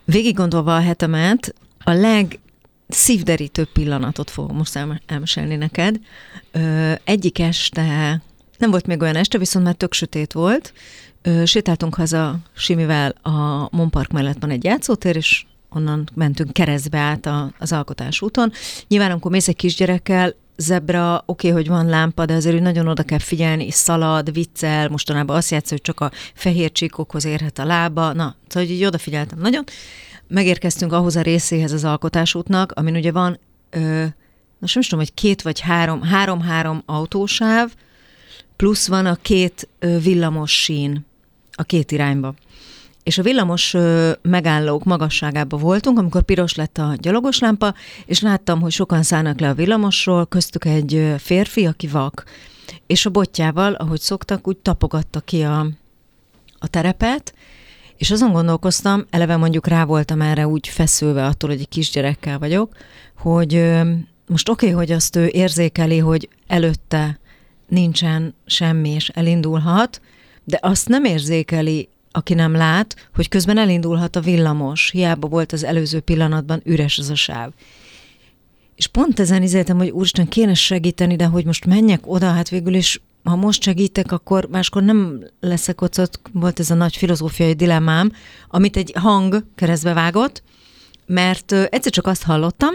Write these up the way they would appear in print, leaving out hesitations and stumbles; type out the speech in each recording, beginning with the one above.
Végig gondolva a hetemet, a legszívderítőbb pillanatot fogom most elmesélni neked. Egyik este, nem volt még olyan este, viszont már tök sötét volt. Sétáltunk haza Simivel, a Monpark mellett van egy játszótér, és onnan mentünk keresztbe át az Alkotás úton. Nyilván, amikor mész egy kisgyerekkel, zebra, oké, hogy van lámpa, de azért nagyon oda kell figyelni, és szalad, viccel, mostanában azt játszik, hogy csak a fehér csíkokhoz érhet a lába. Na, szóval így odafigyeltem nagyon. Megérkeztünk ahhoz a részéhez az Alkotás útnak, amin ugye van, most nem tudom, hogy 2 vagy 3 autósáv, plusz van a 2 villamos sín a 2 irányba. És a villamos megállók magasságában voltunk, amikor piros lett a gyalogos lámpa, és láttam, hogy sokan szállnak le a villamosról, köztük egy férfi, aki vak. És a botjával, ahogy szoktak, úgy tapogatta ki a terepet, és azon gondolkoztam, eleve mondjuk rá voltam erre úgy feszülve attól, hogy egy kisgyerekkel vagyok, hogy most oké, hogy azt ő érzékeli, hogy előtte nincsen semmi, és elindulhat, de azt nem érzékeli, aki nem lát, hogy közben elindulhat a villamos. Hiába volt az előző pillanatban üres az a sáv. És pont ezen izéltem, hogy úristen, kéne segíteni, de hogy most menjek oda, hát végül is, ha most segítek, akkor máskor nem leszek ott. Volt ez a nagy filozófiai dilemmám, amit egy hang keresztbe vágott, mert egyszer csak azt hallottam,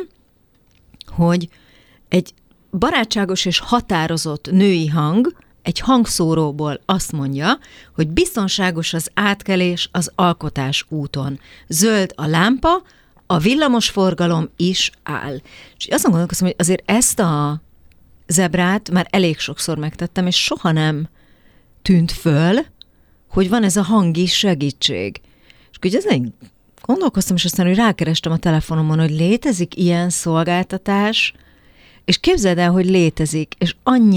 hogy egy barátságos és határozott női hang egy hangszóróból azt mondja, hogy biztonságos az átkelés az Alkotás úton. Zöld a lámpa, a villamos forgalom is áll. És azon gondolkoztam, hogy azért ezt a zebrát már elég sokszor megtettem, és soha nem tűnt föl, hogy van ez a hangi segítség. És ugye ezen gondolkoztam, és aztán, hogy rákerestem a telefonomon, hogy létezik ilyen szolgáltatás, és képzeld el, hogy létezik, és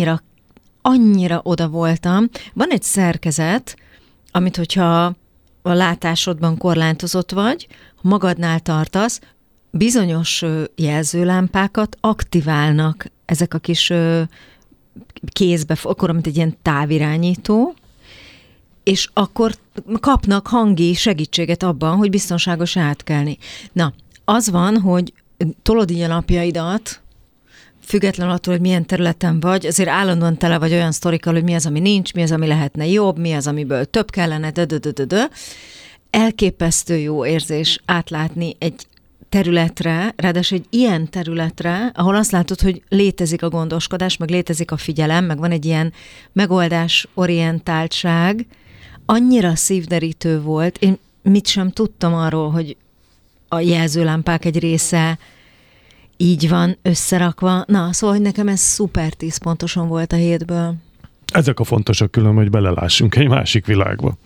annyira oda voltam. Van egy szerkezet, amit hogyha a látásodban korlátozott vagy, ha magadnál tartasz, bizonyos jelzőlámpákat aktiválnak ezek a kis kézbe, akkor mint egy ilyen távirányító, és akkor kapnak hangi segítséget abban, hogy biztonságos átkelni. Na, az van, hogy tolod így a napjaidat, függetlenül attól, hogy milyen területen vagy, azért állandóan tele vagy olyan sztorikkal, hogy mi az, ami nincs, mi az, ami lehetne jobb, mi az, amiből több kellene, Elképesztő jó érzés átlátni egy területre, ráadásul egy ilyen területre, ahol azt látod, hogy létezik a gondoskodás, meg létezik a figyelem, meg van egy ilyen megoldásorientáltság. Annyira szívderítő volt, én mit sem tudtam arról, hogy a jelzőlámpák egy része így van összerakva. Na, szóval, hogy nekem ez szuper 10 pontosan volt a hétből. Ezek a fontosak külön, hogy belelássunk egy másik világba.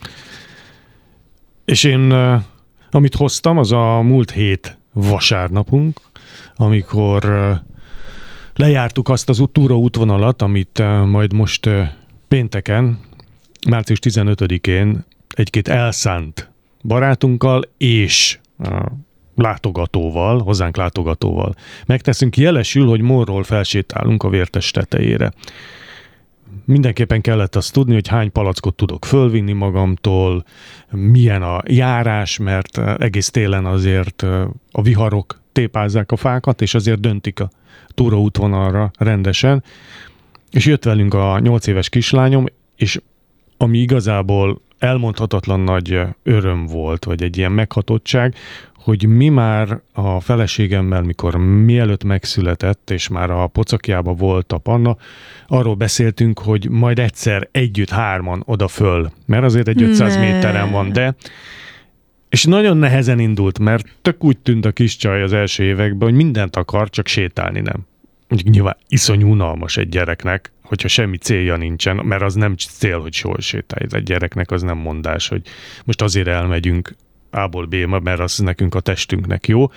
És én, amit hoztam, az a múlt hét vasárnapunk, amikor lejártuk azt az túraútvonalat, amit majd most pénteken, március 15-én egy-két elszánt barátunkkal és látogatóval, hozzánk látogatóval megteszünk. Jelesül, hogy Morról felsétálunk a Vértes tetejére. Mindenképpen kellett azt tudni, hogy hány palackot tudok fölvinni magamtól, milyen a járás, mert egész télen azért a viharok tépázzák a fákat, és azért döntik a túraútvonalra rendesen. És jött velünk a 8 éves kislányom, és ami igazából elmondhatatlan nagy öröm volt, vagy egy ilyen meghatottság, hogy mi már a feleségemmel, mikor mielőtt megszületett, és már a pocakjába volt a Panna, arról beszéltünk, hogy majd egyszer együtt 3 oda föl, mert azért egy 500 méteren van, de és nagyon nehezen indult, mert tök úgy tűnt a kis csaj az első években, hogy mindent akar, csak sétálni nem. Mondjuk nyilván iszonyú unalmas egy gyereknek, hogyha semmi célja nincsen, mert az nem cél, hogy jól sétálj. Egy gyereknek az nem mondás, hogy most azért elmegyünk A-ból B-be, mert az nekünk a testünknek jó.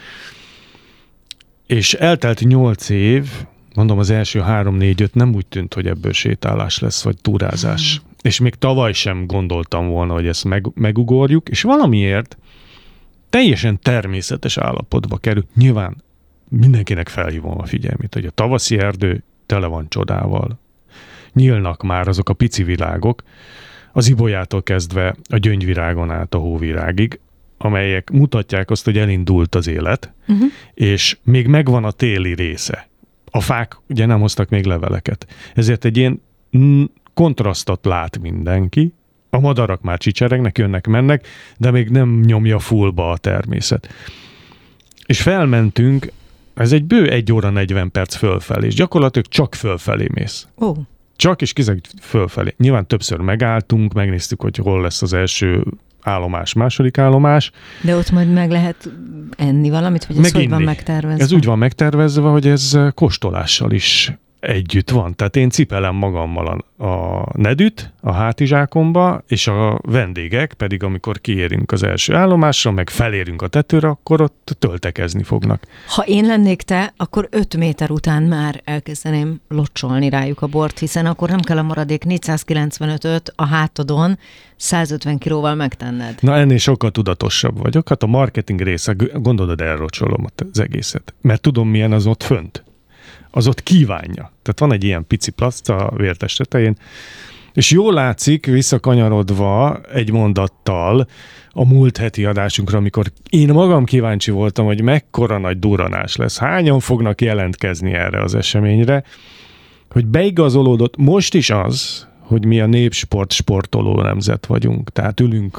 És eltelt 8 év, mondom az első 3-4-5 nem úgy tűnt, hogy ebből sétálás lesz, vagy túrázás. És még tavaly sem gondoltam volna, hogy ezt megugorjuk, és valamiért teljesen természetes állapotba kerül. Nyilván mindenkinek felhívom a figyelmét, hogy a tavaszi erdő tele van csodával. Nyílnak már azok a pici világok, az ibolyától kezdve a gyöngyvirágon át a hóvirágig, amelyek mutatják azt, hogy elindult az élet, és még megvan a téli része. A fák ugye nem hoztak még leveleket. Ezért egy ilyen kontrasztot lát mindenki. A madarak már csicseregnek, jönnek, mennek, de még nem nyomja fullba a természet. És felmentünk, ez egy bő 1 óra 40 perc fölfelé, és gyakorlatilag csak fölfelé mész. Csak és kizárólag fölfelé. Nyilván többször megálltunk, megnéztük, hogy hol lesz az első állomás, második állomás. De ott majd meg lehet enni valamit, vagy ez hogy van megtervezve? Ez úgy van megtervezve, hogy ez kóstolással is együtt van. Tehát én cipelem magammal a nedűt a hátizsákomba, és a vendégek pedig, amikor kiérünk az első állomásra, meg felérünk a tetőre, akkor ott töltekezni fognak. Ha én lennék te, akkor 5 méter után már elkezdeném locsolni rájuk a bort, hiszen akkor nem kell a maradék 495-öt a hátadon 150 kilóval megtenned. Na, ennél sokkal tudatosabb vagyok. Hát a marketing része, gondolod, elrocsolom az egészet. Mert tudom, milyen az ott fönt. Az ott kívánja. Tehát van egy ilyen pici plaszt a vértest tetején, és jól látszik, visszakanyarodva egy mondattal a múlt heti adásunkra, amikor én magam kíváncsi voltam, hogy mekkora nagy durranás lesz, hányan fognak jelentkezni erre az eseményre, hogy beigazolódott most is az, hogy mi a népsport sportoló nemzet vagyunk. Tehát ülünk,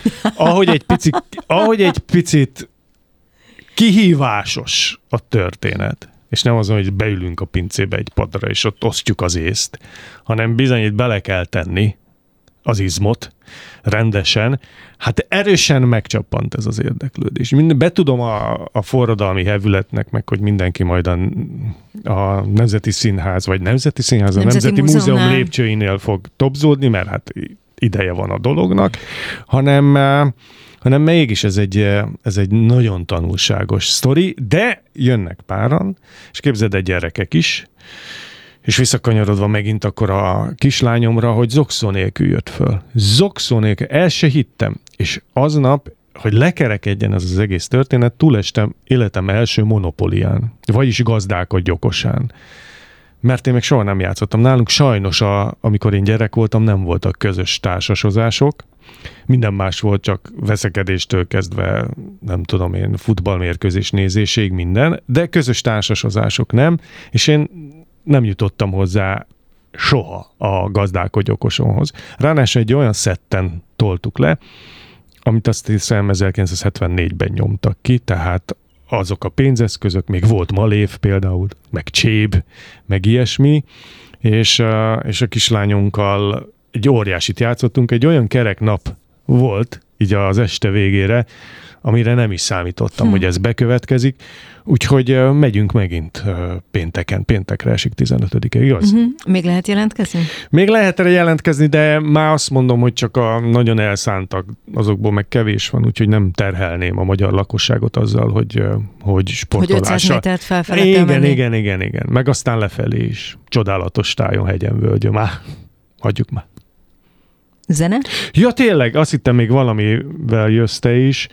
ahogy egy picit kihívásos a történet. És nem az, hogy beülünk a pincébe egy padra, és ott osztjuk az észt, hanem bizony itt bele kell tenni az izmot rendesen. Hát erősen megcsappant ez az érdeklődés. Betudom a forradalmi hevületnek, meg hogy mindenki majd a Nemzeti Színház, vagy Nemzeti Színház, a Nemzeti Múzeum lépcsőinél fog topzódni, mert hát ideje van a dolognak, hanem mégis ez egy nagyon tanulságos sztori, de jönnek páran, és képzeld, egy gyerekek is, és visszakanyarodva megint akkor a kislányomra, hogy zokszó nélkül jött föl. Zokszó nélkül, el se hittem. És aznap, hogy lekerekedjen ez az egész történet, túlestem életem első monopolián, vagyis gazdálkodj okosán. Mert én még soha nem játszottam. Nálunk sajnos, amikor én gyerek voltam, nem voltak közös társasozások. Minden más volt, csak veszekedéstől kezdve, nem tudom én, futballmérkőzés nézésig, minden, de közös társasozások nem, és én nem jutottam hozzá soha a gazdálkodj okosonhoz. Ráadásul egy olyan szetten toltuk le, amit azt hiszem 1974-ben nyomtak ki, tehát azok a pénzeszközök, még volt malév például, meg cséb, meg ilyesmi, és a kislányunkkal egy óriásit játszottunk, egy olyan kerek nap volt, így az este végére, amire nem is számítottam, hogy ez bekövetkezik, úgyhogy megyünk megint péntekre esik 15-e, igaz? Még lehet jelentkezni? Még lehet erre jelentkezni, de már azt mondom, hogy csak a nagyon elszántak, azokból meg kevés van, úgyhogy nem terhelném a magyar lakosságot azzal, hogy sportolással. Hogy 500 métert felfelé kell menni. Igen. Meg aztán lefelé is. Csodálatos tájon, hegyen, völgyön. Már hagyjuk már. Zene? Ja, tényleg, azt hittem még valamivel jössz te is.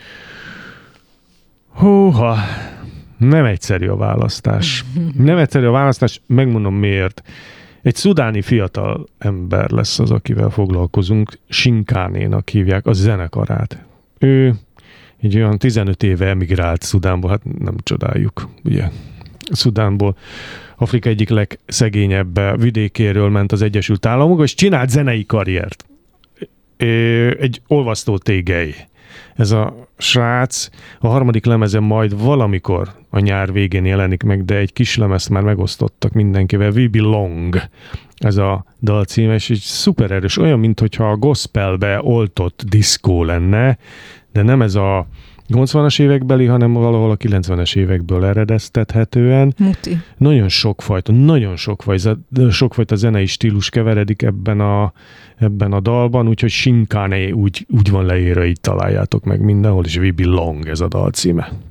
Húha, nem egyszerű a választás. Megmondom miért. Egy szudáni fiatal ember lesz az, akivel foglalkozunk, Sinkánénak hívják a zenekarát. Ő egy olyan 15 éve emigrált Szudánba, hát nem csodáljuk, ugye. Szudánból, Afrika egyik legszegényebb vidékéről ment az Egyesült Államokba, és csinált zenei karriert. Egy olvasztó tégely. Ez a srác a 3. lemezen majd valamikor a nyár végén jelenik meg, de egy kis lemezt már megosztottak mindenkivel. We Belong. Ez a dal címe, és egy szuper erős, olyan, mintha a gospelbe oltott diszkó lenne, de nem ez a 80-as évekbeli, hanem valahol a 90-es évekből eredeztethetően. Muti. Nagyon sokfajta zenei stílus keveredik ebben a dalban, úgyhogy Shinkaneh úgy van leírva, így találjátok meg mindenhol, és We Belong ez a dal címe.